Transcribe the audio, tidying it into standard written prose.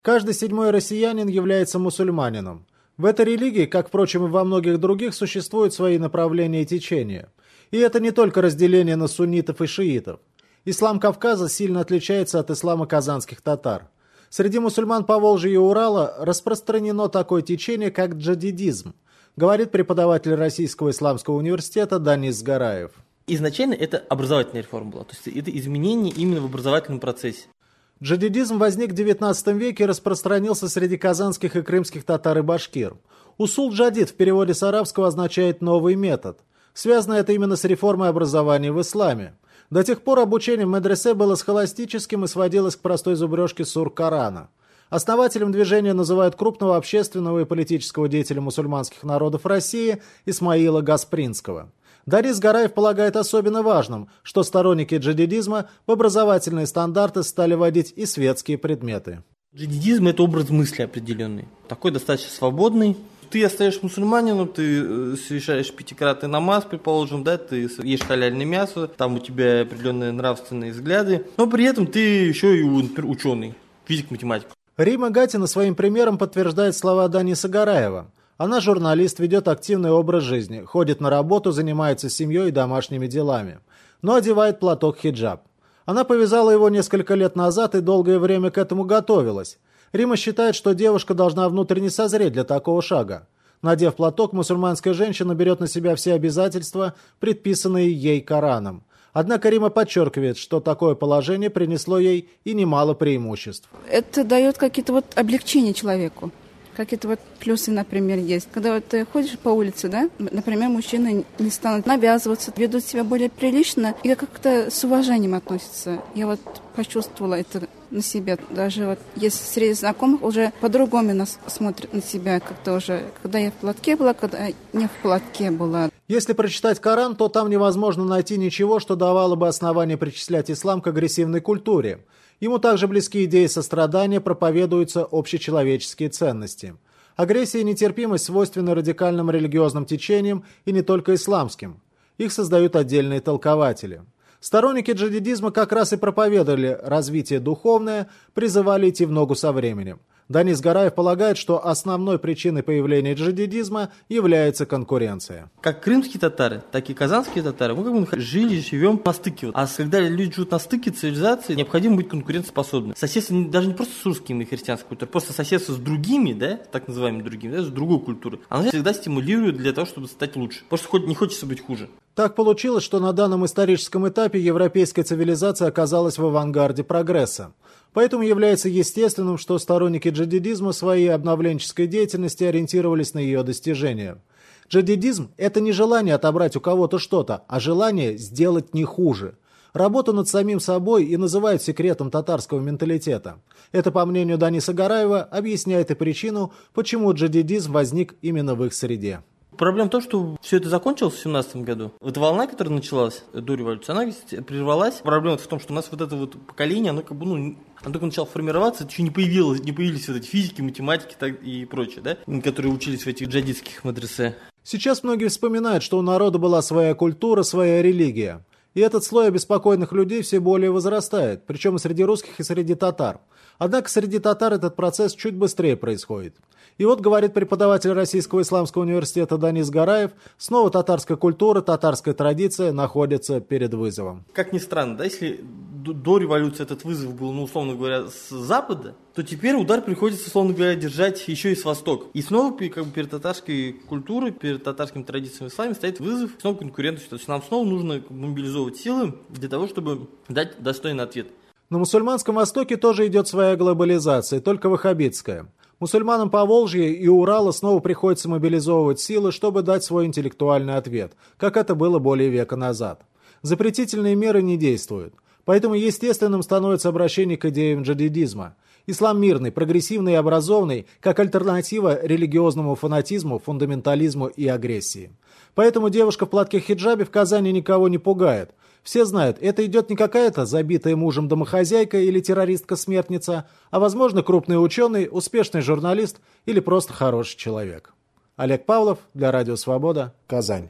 Каждый седьмой россиянин является мусульманином. В этой религии, как, впрочем, и во многих других, существуют свои направления и течения. И это не только разделение на суннитов и шиитов. Ислам Кавказа сильно отличается от ислама казанских татар. Среди мусульман Поволжья и Урала распространено такое течение, как джадидизм, говорит преподаватель Российского исламского университета Данис Сгараев. Изначально это образовательная реформа была, то есть это изменение именно в образовательном процессе. Джадидизм возник в XIX веке и распространился среди казанских и крымских татар и башкир. Усул джадид в переводе с арабского означает «новый метод». Связано это именно с реформой образования в исламе. До тех пор обучение в медресе было схоластическим и сводилось к простой зубрежке сур Корана. Основателем движения называют крупного общественного и политического деятеля мусульманских народов России Исмаила Гаспринского. Данис Сгараев полагает особенно важным, что сторонники джадидизма в образовательные стандарты стали вводить и светские предметы. Джадидизм – это образ мысли определенный, такой достаточно свободный. Ты остаешься мусульманином, ты совершаешь пятикратный намаз, предположим, да, ты ешь халяльное мясо, там у тебя определенные нравственные взгляды, но при этом ты еще и, например, ученый, физик-математик. Рима Гатина своим примером подтверждает слова Даниса Сгараева. Она журналист, ведет активный образ жизни, ходит на работу, занимается семьей и домашними делами, но одевает платок-хиджаб. Она повязала его несколько лет назад и долгое время к этому готовилась. Рима считает, что девушка должна внутренне созреть для такого шага. Надев платок, мусульманская женщина берет на себя все обязательства, предписанные ей Кораном. Однако Рима подчеркивает, что такое положение принесло ей и немало преимуществ. Это дает какие-то облегчения человеку. Какие-то плюсы, например, есть. Когда ты ходишь по улице, да, например, мужчины не станут навязываться, ведут себя более прилично и как-то с уважением относятся. Я почувствовала это на себе. Даже если среди знакомых уже по-другому нас смотрят на себя, как-то уже, когда я в платке была, когда не в платке была. Если прочитать Коран, то там невозможно найти ничего, что давало бы основание причислять ислам к агрессивной культуре. Ему также близки идеи сострадания, проповедуются общечеловеческие ценности. Агрессия и нетерпимость свойственны радикальным религиозным течениям и не только исламским. Их создают отдельные толкователи. Сторонники джадидизма как раз и проповедовали развитие духовное, призывали идти в ногу со временем. Данис Сгараев полагает, что основной причиной появления джадидизма является конкуренция. Как крымские татары, так и казанские татары, мы жили, живем на стыке. А когда люди живут на стыке цивилизации, необходимо быть конкурентоспособным. Соседство даже не просто с русскими и христианской культурой, просто соседство с другими, да, так называемыми другими, да, с другой культурой. Оно всегда стимулирует для того, чтобы стать лучше. Просто не хочется быть хуже. Так получилось, что на данном историческом этапе европейская цивилизация оказалась в авангарде прогресса. Поэтому является естественным, что сторонники джадидизма в своей обновленческой деятельности ориентировались на ее достижения. Джадидизм – это не желание отобрать у кого-то что-то, а желание сделать не хуже. Работу над самим собой и называют секретом татарского менталитета. Это, по мнению Даниса Сгараева, объясняет и причину, почему джадидизм возник именно в их среде. Проблема в том, что все это закончилось в 2017 году. Волна, которая началась до революции, она прервалась. Проблема в том, что у нас это поколение, оно только начало формироваться, еще не появились эти физики, математики и прочее, да, которые учились в этих джадидских мадресе. Сейчас многие вспоминают, что у народа была своя культура, своя религия. И этот слой обеспокоенных людей все более возрастает, причем и среди русских, и среди татар. Однако среди татар этот процесс чуть быстрее происходит. И говорит преподаватель Российского исламского университета Данис Сгараев, снова татарская культура, татарская традиция находятся перед вызовом. Как ни странно, да, если до революции этот вызов был, условно говоря, с запада, то теперь удар приходится, условно говоря, держать еще и с востока. И снова перед татарской культурой, перед татарским традициями в исламе стоит вызов, снова конкурентность. То есть нам снова нужно мобилизовывать силы для того, чтобы дать достойный ответ. На мусульманском Востоке тоже идет своя глобализация, только ваххабитская. Мусульманам Поволжья и Урала снова приходится мобилизовывать силы, чтобы дать свой интеллектуальный ответ, как это было более века назад. Запретительные меры не действуют. Поэтому естественным становится обращение к идеям джадидизма. Ислам мирный, прогрессивный и образованный, как альтернатива религиозному фанатизму, фундаментализму и агрессии. Поэтому девушка в платке-хиджабе в Казани никого не пугает. Все знают, это идет не какая-то забитая мужем домохозяйка или террористка-смертница, а, возможно, крупный ученый, успешный журналист или просто хороший человек. Олег Павлов для Радио Свобода, Казань.